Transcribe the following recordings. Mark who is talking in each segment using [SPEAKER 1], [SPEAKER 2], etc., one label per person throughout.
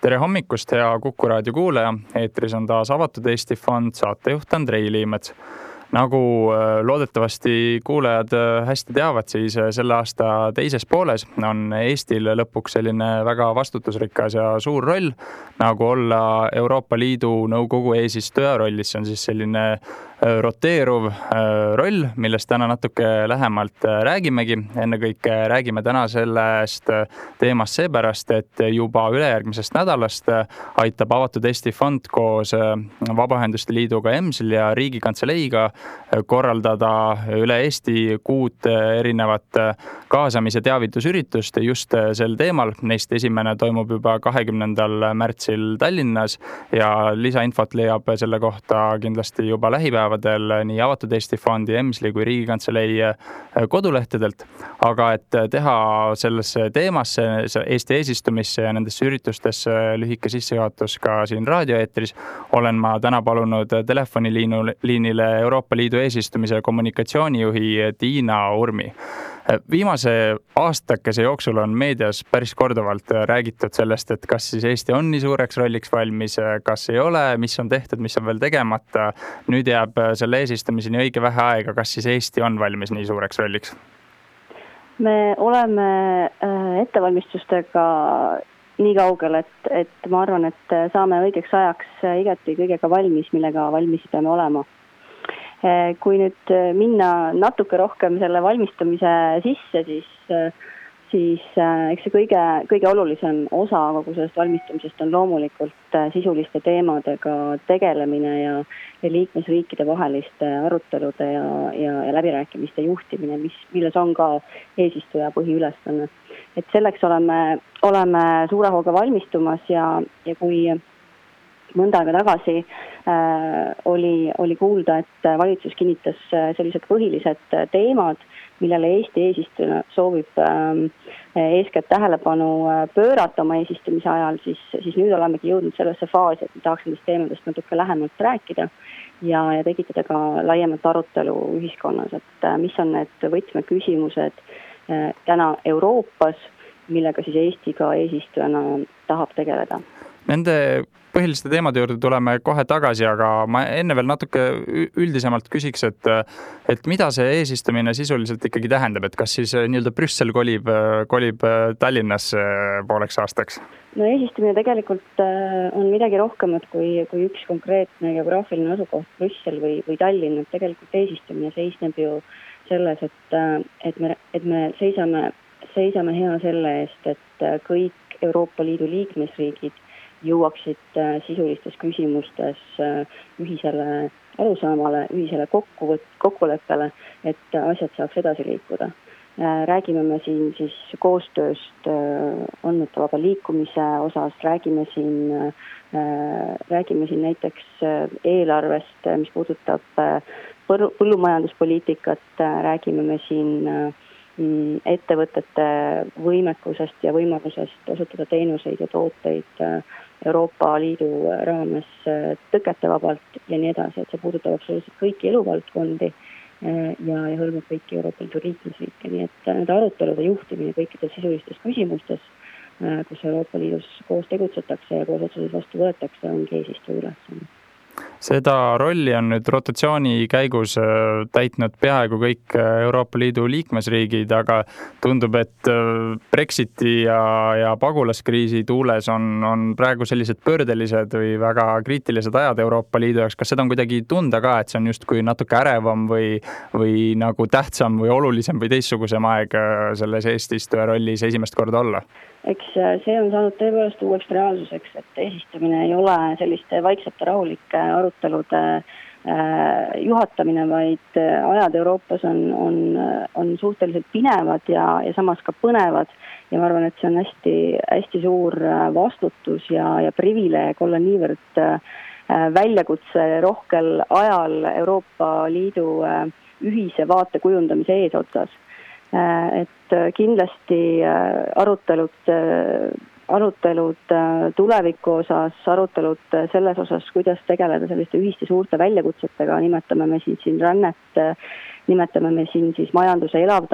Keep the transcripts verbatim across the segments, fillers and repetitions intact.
[SPEAKER 1] Tere hommikust, hea Kuku raadio kuulaja. Eetris on taas Avatud Eesti Fond, saatejuht Andrei Liimets. Nagu loodetavasti kuulajad hästi teavad, siis selle aasta teises pooles on Eestil lõpuks selline väga vastutusrikas ja suur roll, nagu olla Euroopa Liidu nõukogu eesistuja rollis. See on siis selline roteeruv roll, millest täna natuke lähemalt räägimegi. Ennekõike räägime täna sellest teemast seepärast, et juba ülejärgmisest nädalast aitab Avatud Eesti Fond koos Vabaühenduste Liiduga E M S L ja Riigikantseleiga korraldada üle Eesti kuut erinevat kaasamise teavitusüritust just sel teemal. Neist esimene toimub juba kahekümnendal märtsil Tallinnas ja lisainfot leiab selle kohta kindlasti juba lähipäevadel nii Avatud Eesti Fondi, E M S L kui Riigikantselei kodulehtedelt. Aga et teha sellesse teemasse, Eesti eesistumisse ja nendesse üritustesse lühike sissejuhatus ka siin raadioeetris, olen ma täna palunud telefoniliinile Euroopa Liidu eesistumise kommunikatsioonijuhi Tiina Urmi. Viimase aastakese jooksul on meedias päris korduvalt räägitud sellest, et kas siis Eesti on nii suureks rolliks valmis, kas ei ole, mis on tehtud, mis on veel tegemata. Nüüd jääb selle eesistumiseni õige vähe aega, kas siis Eesti on valmis nii suureks rolliks?
[SPEAKER 2] Me oleme ettevalmistustega nii kaugel, et, et ma arvan, et saame õigeks ajaks igati kõigega valmis, millega valmis peame olema. Kui nüüd minna natuke rohkem selle valmistumise sisse, siis, siis eks see kõige, kõige olulisem osa kogu sellest valmistumisest on loomulikult sisuliste teemadega tegelemine ja, ja liikmesriikide vaheliste arutelude ja, ja, ja läbirääkimiste juhtimine, mis, milles on ka eesistuja põhiülesanne. Et selleks oleme, oleme suure hooga valmistumas ja, ja kui mõnda aega tagasi äh, oli, oli kuulda, et valitsus kinnitas sellised põhilised teemad, millele Eesti eesistujana soovib äh, eeskätt tähelepanu pöörata oma eesistumise ajal, siis, siis nüüd olemegi jõudnud sellesse faasi, et me tahaks nendest teemadest natuke lähemalt rääkida ja, ja tekitada ka laiemat arutelu ühiskonnas, et äh, mis on need võtmeküsimused äh, täna Euroopas, millega siis Eesti ka eesistujana tahab tegeleda.
[SPEAKER 1] Nende põhiliste teemade juurde tuleme kohe tagasi, aga ma enne veel natuke üldisemalt küsiks, et, et mida see eesistumine sisuliselt ikkagi tähendab, et kas siis nii-öelda Brüssel kolib, kolib Tallinnas pooleks aastaks?
[SPEAKER 2] No eesistumine tegelikult on midagi rohkemat kui, kui üks konkreetne geograafiline asukoht Brüssel või, või Tallinn, et tegelikult eesistumine seisneb ju selles, et, et, me, et me seisame, seisame hea selle eest, et kõik Euroopa Liidu liikmesriigid jõuaksid sisulistes küsimustes ühisele arusaamale, ühisele kokkuvõt, kokkuleppele, et asjad saaks edasi liikuda. Räägime me siin siis koostööst andmete vaba liikumise osas, räägime siin, räägime siin näiteks eelarvest, mis puudutab põllumajanduspoliitikat, räägime me siin ettevõtete võimekusest ja võimalusest osutada teenuseid ja tooteid Euroopa Liidu raames tõketevabalt ja nii edasi, et see puudutab absoluutselt kõiki eluvaldkondi ja, ja hõlmab kõiki Euroopa Liidu liikmesriike, nii et nende arutelude juhtimine kõikides sisulistes küsimustes, kus Euroopa Liidus koos tegutsetakse ja koos otsuseid vastu võetakse, ongi eesistuja ülesanne.
[SPEAKER 1] Seda rolli on nüüd rotatsiooni käigus täitnud peaaegu kõik Euroopa Liidu liikmesriigid, aga tundub, et Brexiti ja, ja pagulaskriisi tuules on, on praegu sellised pöördelised või väga kriitilised ajad Euroopa Liidu jaoks. Kas seda on kuidagi tunda ka, et see on justkui natuke ärevam või, või nagu tähtsam või olulisem või teistsugusem aeg selles eesistuja rollis esimest korda olla?
[SPEAKER 2] Eks see on saanud tõepoolest uueks reaalsuseks, et eesistumine ei ole selliste vaiksete rahulike arutelude juhatamine, vaid ajad Euroopas on, on, on suhteliselt pinevad ja, ja samas ka põnevad. Ja ma arvan, et see on hästi, hästi suur vastutus ja, ja privileeg olla niivõrd väljakutse rohkel ajal Euroopa Liidu ühise vaate kujundamise eesotsas. Et kindlasti arutelud, arutelud tuleviku osas, arutelud selles osas, kuidas tegeleda selliste ühiste suurte väljakutsetega, nimetame me siin, siin rännet, nimetame me siin siis majanduse elavdamist,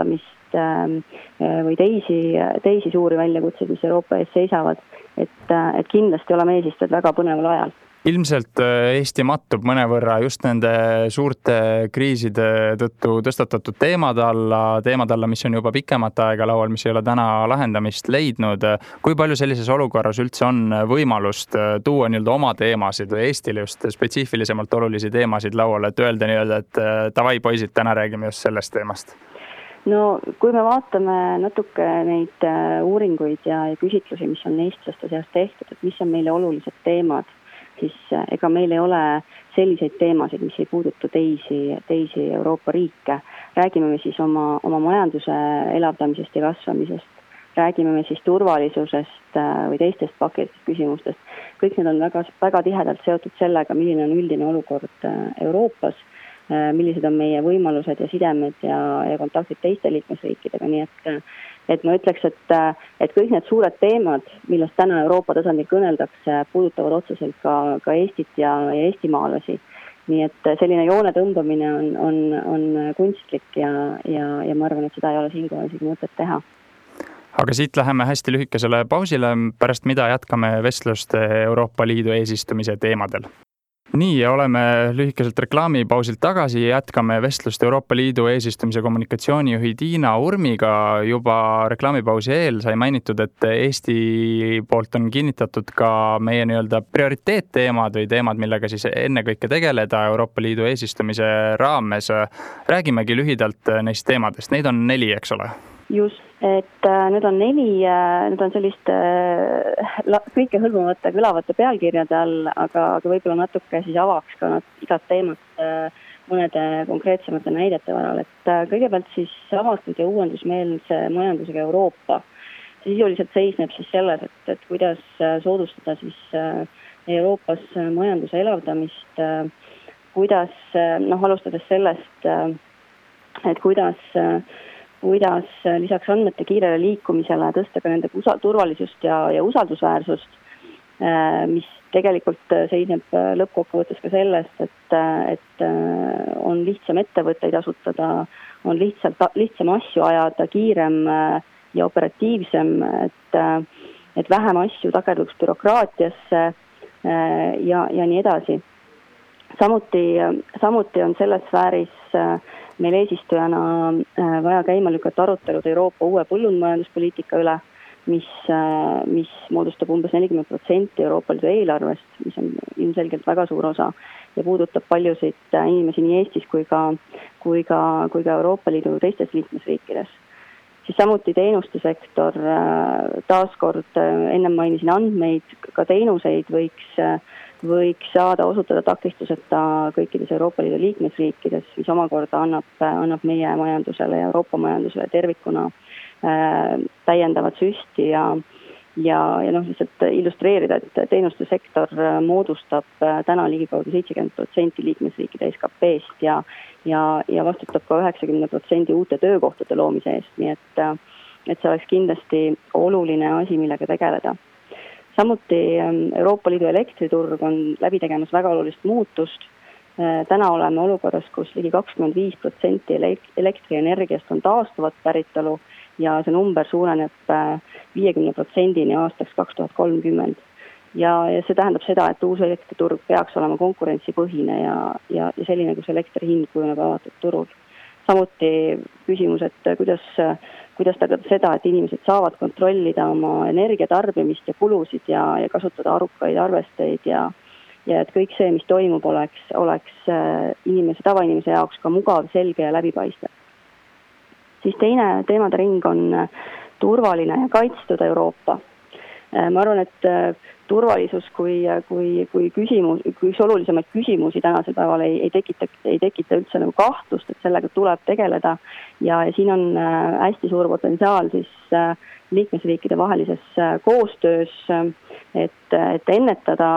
[SPEAKER 2] või teisi, teisi suuri väljakutseid, mis Euroopa ees seisavad, et, et kindlasti oleme eesistujad väga põneval ajal.
[SPEAKER 1] Ilmselt Eesti mattub mõnevõrra just nende suurte kriiside tõttu tõstatatud teemade alla, teemade alla, mis on juba pikemat aega laual, mis ei ole täna lahendamist leidnud. Kui palju sellises olukorras üldse on võimalust tuua nii-öelda oma teemasid või Eestile just spetsiifilisemalt olulisi teemasid lauale, et öelda nii-öelda, et davai poisid, täna räägime just sellest teemast?
[SPEAKER 2] No kui me vaatame natuke neid uuringuid ja küsitlusi, mis on eestlaste seas tehtud, et mis on meile olulised teemad, siis ega meil ei ole selliseid teemasid, mis ei puuduta teisi, teisi Euroopa riike. Räägime me siis oma, oma majanduse elavdamisest ja kasvamisest, räägime me siis turvalisusest või teistest pakilistest küsimustest. Kõik need on väga, väga tihedalt seotud sellega, milline on üldine olukord Euroopas, millised on meie võimalused ja sidemed ja, ja kontaktid teiste liikmesriikidega, nii et et ma ütleks, et, et kõik need suured teemad, millest täna Euroopa tasandil kõneldakse, puudutavad otseselt ka, ka Eestit ja, ja eestimaalasi. Nii et selline joone tõmbamine on, on, on kunstlik ja, ja, ja ma arvan, et seda ei ole siinkohal isegi mõtet teha.
[SPEAKER 1] Aga siit läheme hästi lühikesele pausile, pärast mida jätkame vestlust Euroopa Liidu eesistumise teemadel. Nii, ja oleme lühikeselt reklaamipausilt tagasi ja jätkame vestlust Euroopa Liidu eesistumise kommunikatsioonijuhi Tiina Urmiga. Juba reklaamipausi eel sai mainitud, et Eesti poolt on kinnitatud ka meie nii-öelda prioriteetteemad või teemad, millega siis ennekõike tegeleda Euroopa Liidu eesistumise raames. Räägimegi lühidalt neist teemadest. Neid on neli, eks ole?
[SPEAKER 2] Just, et need on neli, need on selliste kõike hõlmavate kõlavate pealkirjade all, aga, aga võib-olla natuke siis avaks ka igat teemat mõnede konkreetsemate näidete varal. Et kõigepealt siis avatud ja uuendusmeelse majandusega Euroopa. See sisuliselt seisneb siis selles, et, et kuidas soodustada siis Euroopas majanduse elavdamist, kuidas, noh, alustades sellest, et kuidas kuidas lisaks andmete kiirele liikumisele tõsta ka nende turvalisust ja, ja usaldusväärsust, mis tegelikult seisneb lõppkokkuvõttes ka sellest, et, et on lihtsam ettevõtteid asutada, on lihtsalt, lihtsam asju ajada, kiirem ja operatiivsem, et, et vähem asju takerduks bürokraatiasse ja, ja nii edasi. Samuti, samuti on selles sfääris meil eesistujana vaja käima lükata arutelud Euroopa uue põllumajanduspoliitika üle, mis, mis moodustab umbes nelikümmend protsenti Euroopa Liidu eelarvest, mis on ilmselgelt väga suur osa ja puudutab paljusid inimesi nii Eestis kui ka, kui ka, kui ka Euroopa Liidu teistes liikmesriikides. Siis samuti teenuste sektor, taaskord ennem mainisin andmeid, ka teenuseid võiks võiks saada osutada takistuseta kõikides Euroopa Liidu liikmesriikides, mis omakorda annab, annab meie majandusele ja Euroopa majandusele tervikuna äh, täiendavat süsti ja, ja, ja noh, lihtsalt illustreerida, et teenuste sektor moodustab täna ligikaudu seitsekümmend protsenti liikmesriikide S K P-st ja, ja, ja vastutab ka üheksakümmend protsenti uute töökohtade loomise eest, nii et, et see oleks kindlasti oluline asi, millega tegeleda. Samuti Euroopa Liidu elektriturg on läbi tegemas väga olulist muutust. Täna oleme olukorras, kus ligi kakskümmend viis protsenti elektrienergiast on taastuvat päritolu ja see number suureneb viiekümne protsendini aastaks kaks tuhat kolmkümmend. Ja, ja see tähendab seda, et uus elektriturg peaks olema konkurentsipõhine ja, ja, ja selline, kus elektri hind kujuneb avatud turul. Samuti küsimus, et kuidas, kuidas tagada seda, et inimesed saavad kontrollida oma energiatarbimist ja kulusid ja, ja kasutada arukaid arvesteid ja, ja et kõik see, mis toimub, oleks, oleks inimese, tavainimese jaoks ka mugav, selge ja läbipaistev. Siis teine teemade ring on turvaline ja kaitstud Euroopa. Ma arvan, et turvalisus kui, kui, kui küsimus, kui üks olulisemaid küsimusi tänasel päeval ei, ei, tekita, ei tekita üldse nagu kahtlust, et sellega tuleb tegeleda ja, ja siin on hästi suur potentsiaal siis liikmesriikide vahelises koostöös, et, et ennetada,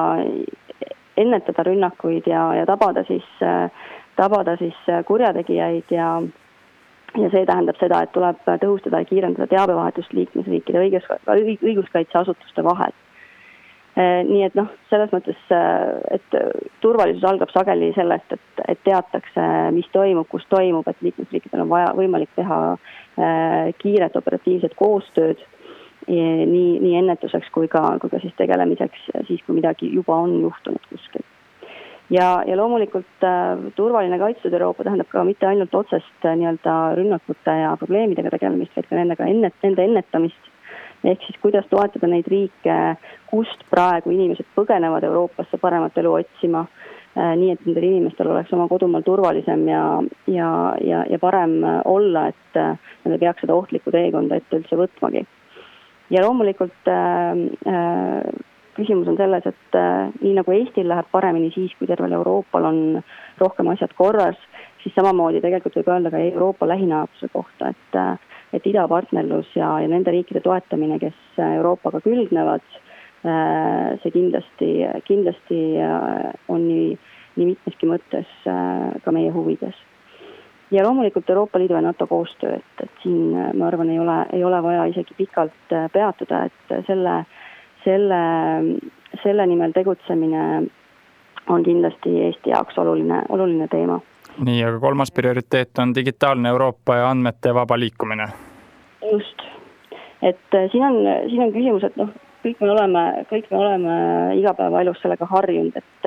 [SPEAKER 2] ennetada rünnakuid ja, ja tabada siis, tabada siis kurjategijaid ja Ja see tähendab seda, et tuleb tõhustada ja kiirendada teabevahetust liikmesriikide õigus, õiguskaitseasutuste vahel. Nii et noh, selles mõttes, et turvalisus algab sageli sellest, et, et teatakse, mis toimub, kus toimub, et liikmesriikidel on vaja võimalik teha kiiret operatiivset koostööd nii, nii ennetuseks kui ka, kui ka siis tegelemiseks siis, kui midagi juba on juhtunud kuskil. Ja, ja loomulikult turvaline kaitstud Euroopa tähendab ka mitte ainult otsest nii-öelda rünnakute ja probleemidega tegelemist, vaid ka nendega ennet, nende ennetamist. Ehk siis kuidas toetada neid riike, kust praegu inimesed põgenevad Euroopasse paremat elu otsima, nii et nendel inimestel oleks oma kodumaal turvalisem ja, ja, ja, ja parem olla, et nad ei peaks seda ohtlikku teekonda ette üldse võtmagi. Ja loomulikult äh, küsimus on selles, et äh, nii nagu Eestil läheb paremini siis, kui tervel Euroopal on rohkem asjad korras, siis samamoodi tegelikult võib öelda ka Euroopa lähinaabruse kohta, et äh, et idapartnerlus ja, ja nende riikide toetamine, kes Euroopaga külgnevad, see kindlasti, kindlasti on nii, nii mitmeski mõttes ka meie huvides. Ja loomulikult Euroopa Liidu ja NATO koostöö, et, et siin ma arvan, ei ole, ei ole vaja isegi pikalt peatuda, et selle, selle, selle nimel tegutsemine on kindlasti Eesti jaoks oluline, oluline teema.
[SPEAKER 1] Nii, aga kolmas prioriteet on digitaalne Euroopa ja andmete vaba liikumine.
[SPEAKER 2] Just. Et siin on, siin on küsimus, et noh, kõik me oleme, kõik me oleme igapäevaelus sellega harjunud, et,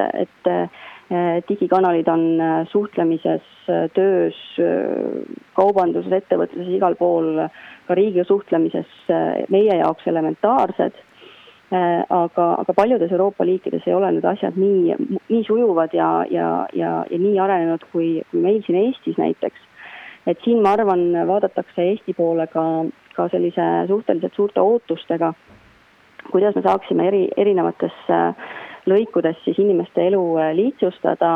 [SPEAKER 2] et digikanalid on suhtlemises, töös, kaubanduses, ettevõtluses, igal pool, ka riigiga suhtlemises meie jaoks elementaarsed. Aga, aga paljudes Euroopa liikides ei ole need asjad nii, nii sujuvad ja, ja, ja, ja nii arenenud kui, kui meil siin Eestis näiteks. Et siin ma arvan, vaadatakse Eesti poole ka, ka sellise suhteliselt suurte ootustega, kuidas me saaksime eri, erinevates lõikudes siis inimeste elu lihtsustada.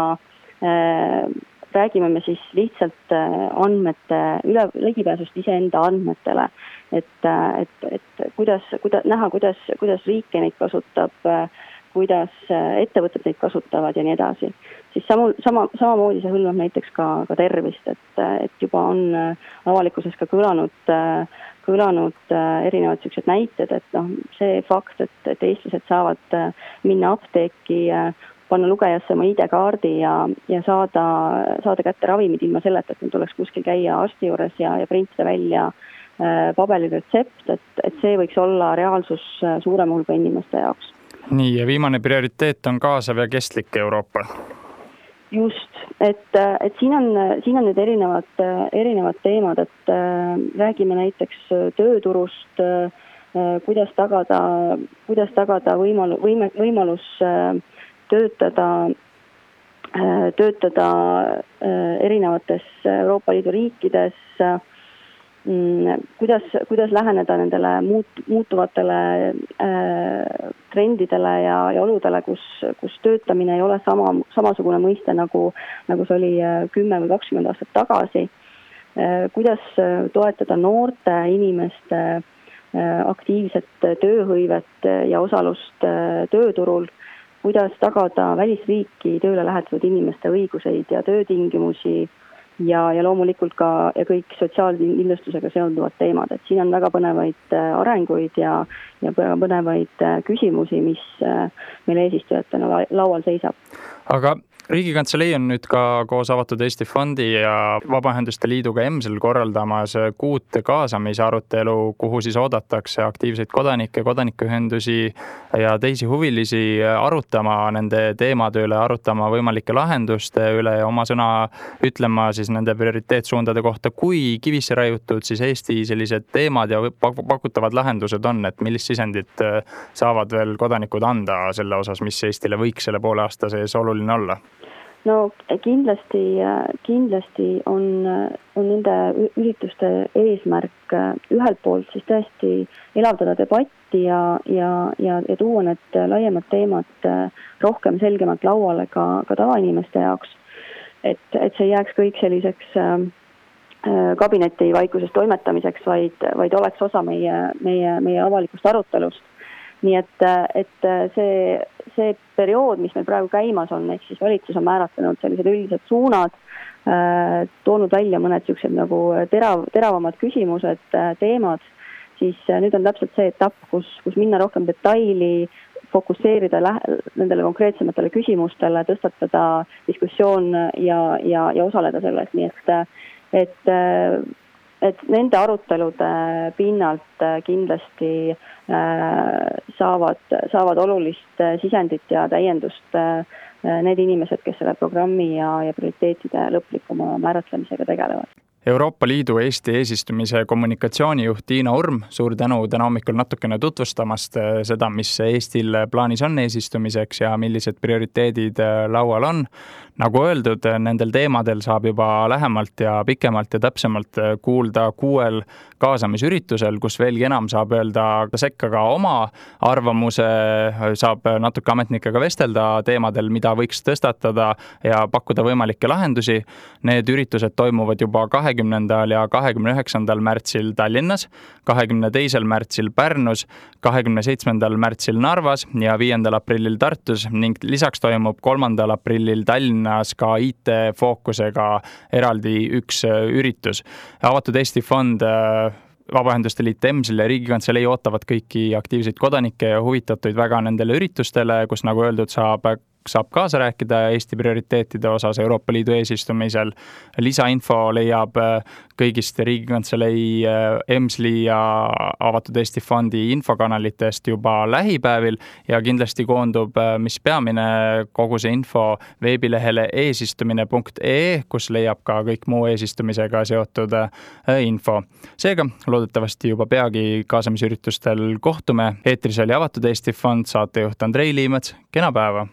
[SPEAKER 2] Räägime me siis lihtsalt andmete, üle, ligipääsust iseenda andmetele, et, et, et kuidas, kuidas, näha, kuidas, kuidas riike neid kasutab, kuidas ettevõtted neid kasutavad ja nii edasi. Siis sama, sama, samamoodi see hõlmab näiteks ka, ka tervist, et, et juba on avalikkuses ka kõlanud, kõlanud erinevad sellised näited, et noh, see fakt, et, et eestlased saavad minna apteeki, panna lugejasse oma I D-kaardi ja, ja saada, saada kätte ravimid ilma selleta, et tuleks kuskil käia arsti juures ja, ja printida välja äh, paberilretsept, et, et see võiks olla reaalsus suurema hulga inimeste jaoks.
[SPEAKER 1] Nii, ja viimane prioriteet on kaasav ja kestlik Euroopa.
[SPEAKER 2] Just, et, et siin on, siin on need erinevad, erinevad teemad, et äh, räägime näiteks tööturust, äh, kuidas tagada, kuidas tagada võimalu, võime, võimalus äh, töötada, töötada erinevates Euroopa Liidu riikides, kuidas, kuidas läheneda nendele muut, muutuvatele trendidele ja, ja oludele, kus, kus töötamine ei ole sama, samasugune mõiste, nagu, nagu see oli kümme või kakskümmend aastat tagasi. Kuidas toetada noorte inimeste aktiivset tööhõivet ja osalust tööturul, kuidas tagada välisriiki tööle lähetatud inimeste õiguseid ja töötingimusi ja, ja loomulikult ka ja kõik sotsiaalkindlustusega seonduvad teemad. Et siin on väga põnevaid arenguid ja, ja põnevaid küsimusi, mis meil eesistujatena laual seisab.
[SPEAKER 1] Aga Riigikantselei on nüüd ka koos Avatud Eesti Fondi ja Vabaühenduste Liiduga EMSL korraldamas kuut kaasamise arutelu, kuhu siis oodatakse aktiivseid kodanikke, kodanikuühendusi ja teisi huvilisi arutama nende teemade üle, arutama võimalike lahenduste üle ja oma sõna ütlema siis nende prioriteetsuundade kohta, kui kivisse raiutud siis Eesti sellised teemad ja pakutavad lahendused on, et millist sisendit saavad veel kodanikud anda selle osas, mis Eestile võiks selle poole aasta sees oluline olla?
[SPEAKER 2] No kindlasti, kindlasti on, on nende ürituste eesmärk ühelt poolt siis tõesti elavdada debatti ja, ja, ja, ja tuua need laiemad teemad rohkem selgemalt lauale ka, ka tavainimeste jaoks. Et, et see jääks kõik selliseks kabineti vaikuses toimetamiseks, vaid, vaid oleks osa meie, meie, meie avalikust arutelust. Nii et, et see, see periood, mis meil praegu käimas on, ehk siis valitsus on määratlenud sellised üldised suunad, toonud välja mõned sellised nagu terav, teravamad küsimused, teemad, siis nüüd on täpselt see etapp, kus, kus minna rohkem detaili, fokusseerida lähe, nendele konkreetsematele küsimustele, tõstatada diskussioon ja, ja, ja osaleda selles, nii et, et, et nende arutelude pinnalt kindlasti saavad, saavad olulist sisendit ja täiendust need inimesed, kes selle programmi ja, ja prioriteetide lõplikuma määratlemisega tegelevad.
[SPEAKER 1] Euroopa Liidu Eesti eesistumise kommunikatsioonijuht Tiina Urm, suur tänu täna hommikul natukene tutvustamast seda, mis Eestil plaanis on eesistumiseks ja millised prioriteedid laual on. Nagu öeldud, nendel teemadel saab juba lähemalt ja pikemalt ja täpsemalt kuulda kuuel kaasamisüritusel, kus veelgi enam saab öelda sekka ka oma arvamuse, saab natuke ametnikega vestelda teemadel, mida võiks tõstatada ja pakkuda võimalikke lahendusi. Need üritused toimuvad juba kahekümnendal ja kahekümne üheksandal märtsil Tallinnas, kahekümne teisel märtsil Pärnus, kahekümne seitsmendal märtsil Narvas ja viiendal aprillil Tartus ning lisaks toimub kolmandal aprillil Tallinnas ka I T-fookusega eraldi üks üritus. Avatud Eesti Fond, Vabaühenduste Liit EMSL ja Riigikantselei ootavad kõiki aktiivseid kodanikke ja huvitatuid väga nendele üritustele, kus nagu öeldud saab saab kaasa rääkida Eesti prioriteetide osas Euroopa Liidu eesistumisel. Lisainfo leiab kõigist Riigikantselei, EMSL-i ja Avatud Eesti Fondi infokanalitest juba lähipäevil ja kindlasti koondub, mis peamine, kogu see info veebilehele eesistumine punkt ee, kus leiab ka kõik muu eesistumisega seotud info. Seega loodetavasti juba peagi kaasamisüritustel kohtume. Eetris oli Avatud Eesti Fond, saatejuht Andrei Liimets. Kena päeva!